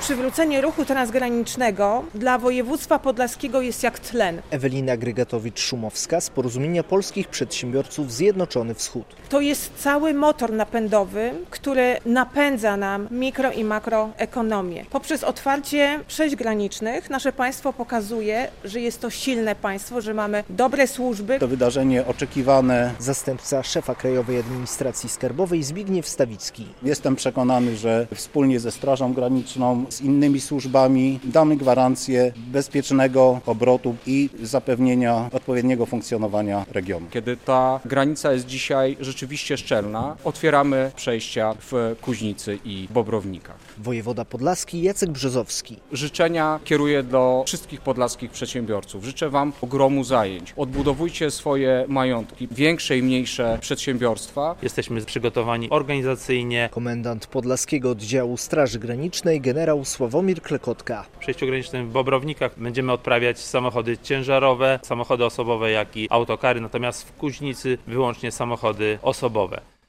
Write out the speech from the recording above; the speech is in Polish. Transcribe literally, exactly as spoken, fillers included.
Przywrócenie ruchu transgranicznego dla województwa podlaskiego jest jak tlen. Ewelina Grygatowicz-Szumowska z Porozumienia Polskich Przedsiębiorców Zjednoczony Wschód. To jest cały motor napędowy, który napędza nam mikro i makroekonomię. Poprzez otwarcie przejść granicznych nasze państwo pokazuje, że jest to silne państwo, że mamy dobre służby. To wydarzenie oczekiwane. Zastępca szefa Krajowej Administracji Skarbowej Zbigniew Stawicki. Jestem przekonany, że wspólnie ze Strażą Graniczną, z innymi służbami damy gwarancję bezpiecznego obrotu i zapewnienia odpowiedniego funkcjonowania regionu. Kiedy ta granica jest dzisiaj rzeczywiście szczelna, otwieramy przejścia w Kuźnicy i Bobrownikach. Wojewoda podlaski Jacek Brzozowski. Życzenia kieruję do wszystkich podlaskich przedsiębiorców. Życzę Wam ogromu zajęć. Odbudowujcie swoje majątki, większe i mniejsze przedsiębiorstwa. Jesteśmy przygotowani organizacyjnie. Komendant Podlaskiego Oddziału Straży Granicznej generał Sławomir Klekotka. W przejściu granicznym w Bobrownikach będziemy odprawiać samochody ciężarowe, samochody osobowe, jak i autokary, natomiast w Kuźnicy wyłącznie samochody osobowe.